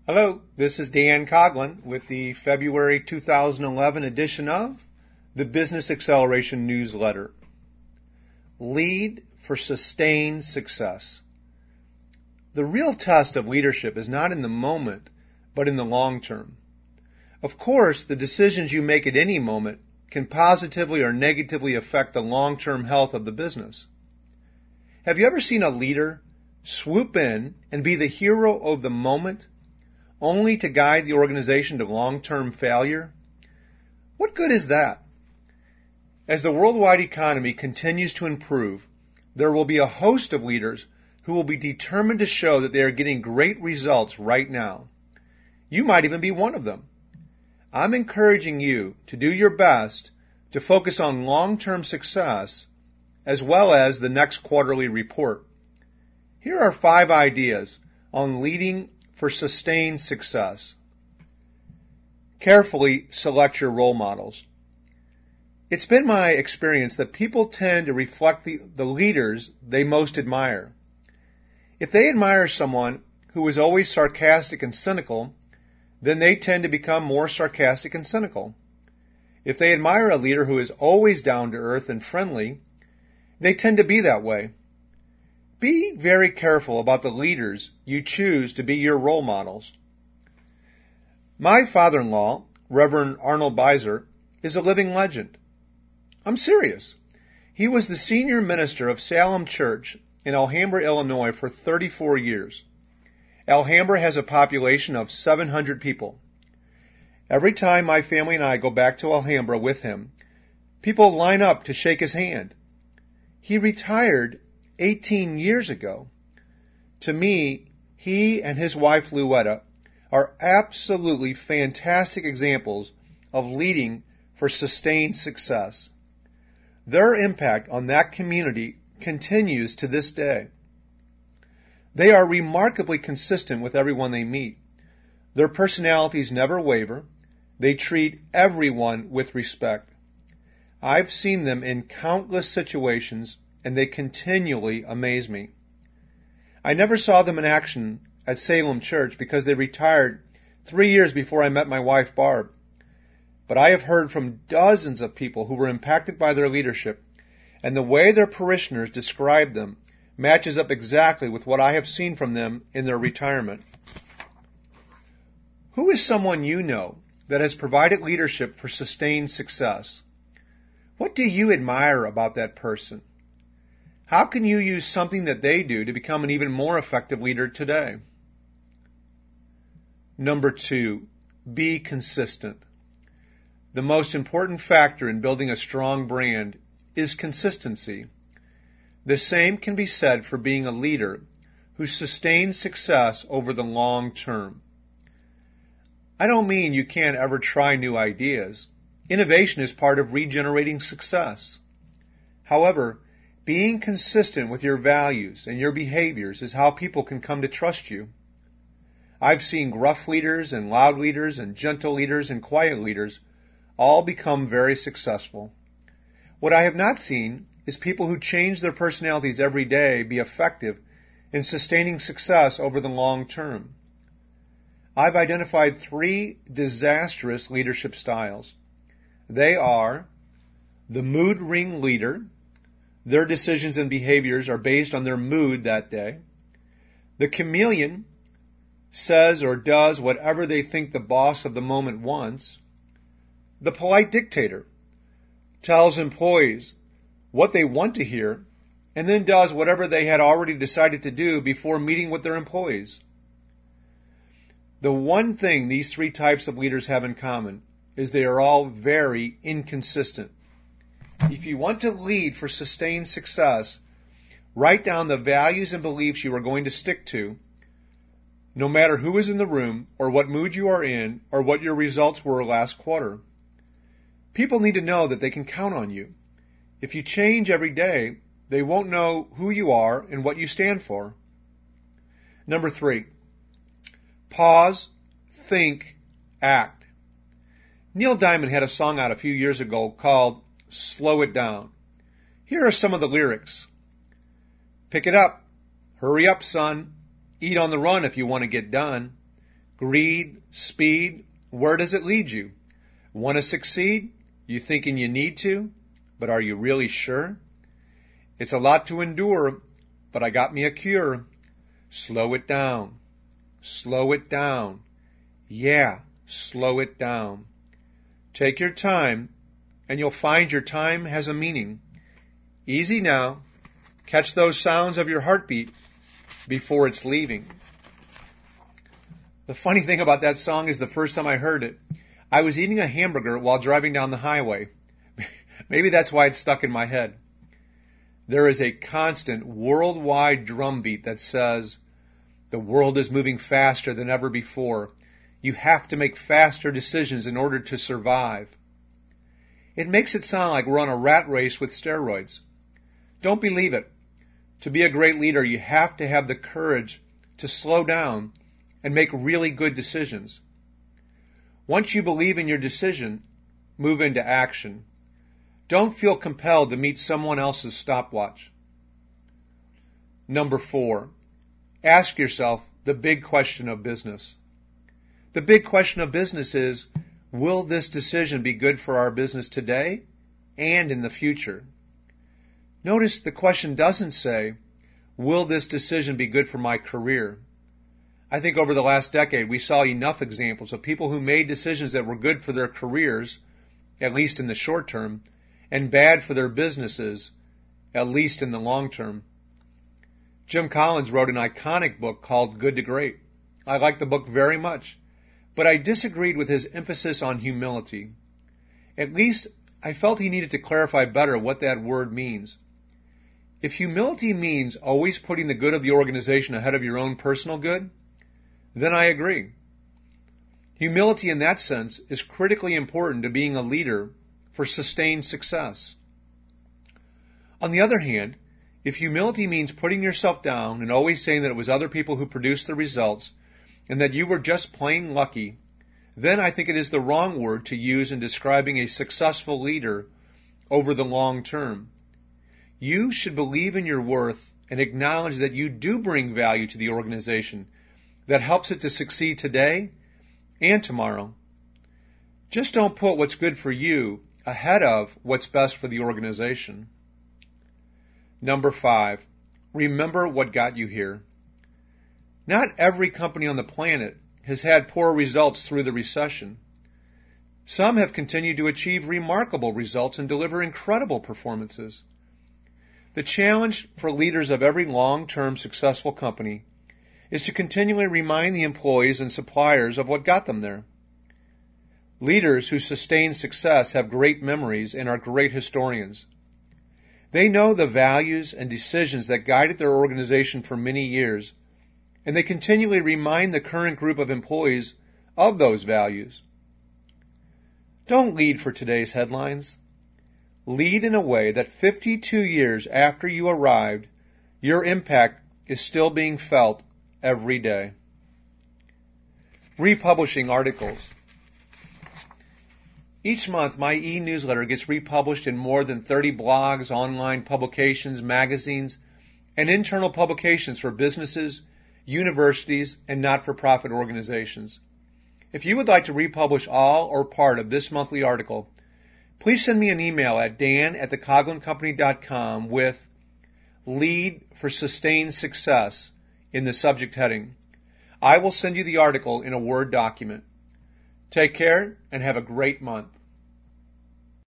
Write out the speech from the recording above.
Hello, this is Dan Coughlin with the February 2011 edition of the Business Acceleration Newsletter. Lead for sustained success. The real test of leadership is not in the moment, but in the long term. Of course, the decisions you make at any moment can positively or negatively affect the long-term health of the business. Have you ever seen a leader swoop in and be the hero of the moment, only to guide the organization to long-term failure? What good is that? As the worldwide economy continues to improve, there will be a host of leaders who will be determined to show that they are getting great results right now. You might even be one of them. I'm encouraging you to do your best to focus on long-term success as well as the next quarterly report. Here are 5 ideas on leading for sustained success. Carefully select your role models. It's been my experience that people tend to reflect the leaders they most admire. If they admire someone who is always sarcastic and cynical, then they tend to become more sarcastic and cynical. If they admire a leader who is always down to earth and friendly, they tend to be that way. Be very careful about the leaders you choose to be your role models. My father-in-law, Reverend Arnold Beiser, is a living legend. I'm serious. He was the senior minister of Salem Church in Alhambra, Illinois for 34 years. Alhambra has a population of 700 people. Every time my family and I go back to Alhambra with him, people line up to shake his hand. He retired 18 years ago. To me, he and his wife Louetta are absolutely fantastic examples of leading for sustained success. Their impact on that community continues to this day. They are remarkably consistent with everyone they meet. Their personalities never waver. They treat everyone with respect. I've seen them in countless situations, and they continually amaze me. I never saw them in action at Salem Church because they retired 3 years before I met my wife Barb. But I have heard from dozens of people who were impacted by their leadership, and the way their parishioners describe them matches up exactly with what I have seen from them in their retirement. Who is someone you know that has provided leadership for sustained success? What do you admire about that person? How can you use something that they do to become an even more effective leader today? Number 2, be consistent. The most important factor in building a strong brand is consistency. The same can be said for being a leader who sustains success over the long term. I don't mean you can't ever try new ideas. Innovation is part of regenerating success. However, being consistent with your values and your behaviors is how people can come to trust you. I've seen gruff leaders and loud leaders and gentle leaders and quiet leaders all become very successful. What I have not seen is people who change their personalities every day be effective in sustaining success over the long term. I've identified 3 disastrous leadership styles. They are the mood ring leader. Their decisions and behaviors are based on their mood that day. The chameleon says or does whatever they think the boss of the moment wants. The polite dictator tells employees what they want to hear and then does whatever they had already decided to do before meeting with their employees. The one thing these 3 types of leaders have in common is they are all very inconsistent. If you want to lead for sustained success, write down the values and beliefs you are going to stick to, no matter who is in the room or what mood you are in or what your results were last quarter. People need to know that they can count on you. If you change every day, they won't know who you are and what you stand for. Number 3, pause, think, act. Neil Diamond had a song out a few years ago called Slow It Down. Here are some of the lyrics. Pick it up. Hurry up, son. Eat on the run if you want to get done. Greed, speed, where does it lead you? Want to succeed? You thinking you need to, but are you really sure? It's a lot to endure, but I got me a cure. Slow it down. Slow it down. Yeah, slow it down. Take your time, and you'll find your time has a meaning. Easy now. Catch those sounds of your heartbeat before it's leaving. The funny thing about that song is the first time I heard it, I was eating a hamburger while driving down the highway. Maybe that's why it's stuck in my head. There is a constant worldwide drumbeat that says, the world is moving faster than ever before. You have to make faster decisions in order to survive. It makes it sound like we're on a rat race with steroids. Don't believe it. To be a great leader, you have to have the courage to slow down and make really good decisions. Once you believe in your decision, move into action. Don't feel compelled to meet someone else's stopwatch. Number 4, ask yourself the big question of business. The big question of business is, will this decision be good for our business today and in the future? Notice the question doesn't say, will this decision be good for my career? I think over the last decade we saw enough examples of people who made decisions that were good for their careers, at least in the short term, and bad for their businesses, at least in the long term. Jim Collins wrote an iconic book called Good to Great. I like the book very much, but I disagreed with his emphasis on humility. At least I felt he needed to clarify better what that word means. If humility means always putting the good of the organization ahead of your own personal good, then I agree. Humility in that sense is critically important to being a leader for sustained success. On the other hand, if humility means putting yourself down and always saying that it was other people who produced the results and that you were just plain lucky, then I think it is the wrong word to use in describing a successful leader over the long term. You should believe in your worth and acknowledge that you do bring value to the organization that helps it to succeed today and tomorrow. Just don't put what's good for you ahead of what's best for the organization. Number 5, remember what got you here. Not every company on the planet has had poor results through the recession. Some have continued to achieve remarkable results and deliver incredible performances. The challenge for leaders of every long-term successful company is to continually remind the employees and suppliers of what got them there. Leaders who sustain success have great memories and are great historians. They know the values and decisions that guided their organization for many years, and they continually remind the current group of employees of those values. Don't lead for today's headlines. Lead in a way that 52 years after you arrived, your impact is still being felt every day. Republishing articles. Each month, my e-newsletter gets republished in more than 30 blogs, online publications, magazines, and internal publications for businesses, universities, and not-for-profit organizations. If you would like to republish all or part of this monthly article, please send me an email at dan@thecoghlancompany.com with Lead for Sustained Success in the subject heading. I will send you the article in a Word document. Take care and have a great month.